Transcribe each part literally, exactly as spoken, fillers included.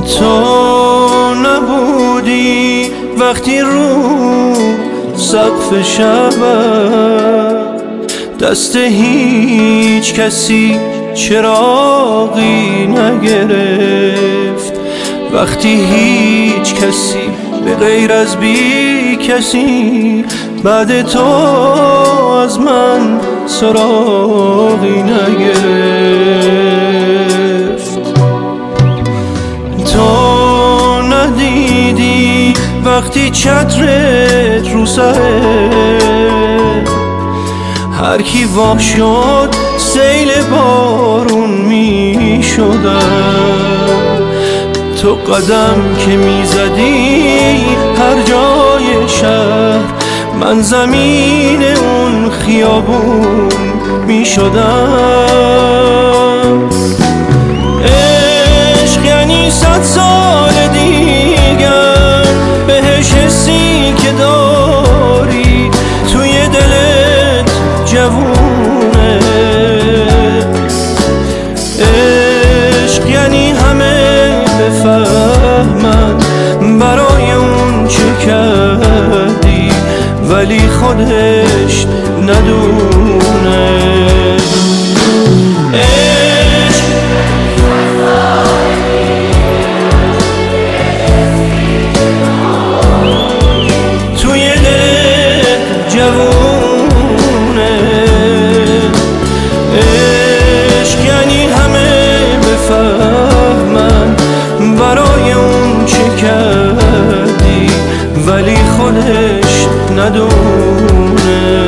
تو نبودی وقتی رو سقف شبم دست هیچ کسی چراغی نگرفت، وقتی هیچ کسی به غیر از بی کسی بعد تو از من سراغی نگرفت. تو ندیدی وقتی چترت رو سره هر کی وا شد سیل بارون می شدم. تو قدم که می زدی هر جای شهر من زمین اون خیابون می شدم. عشق یعنی صد سال دیگر بهش حسی که داری توی دلت جوونه. عشق یعنی همه بفهمن برای اون چه کردی ولی خودش ندونه. عشق توی دلت جوونه. عشق یعنی همه بفهمن برای اون چه کردی ولی خودش ندونه.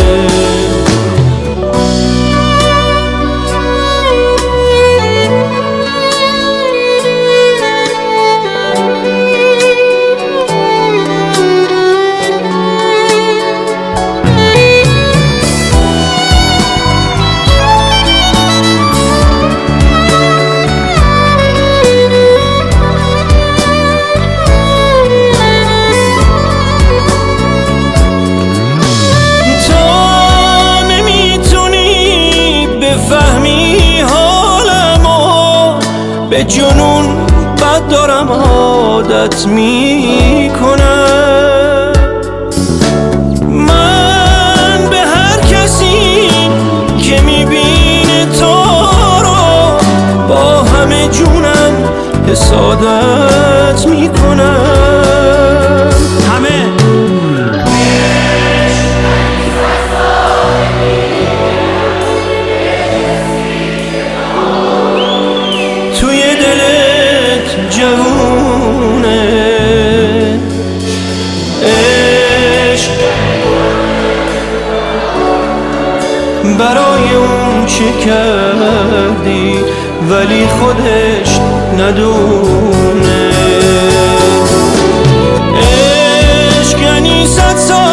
به جنون بد دارم عادت میکنم. من به هر کسی که میبینه تو رو با همه جونم حسادت میکنم. همه جوونه. عشق برای اون چه کردی ولی خودش ندونه. عشق یعنی صد سال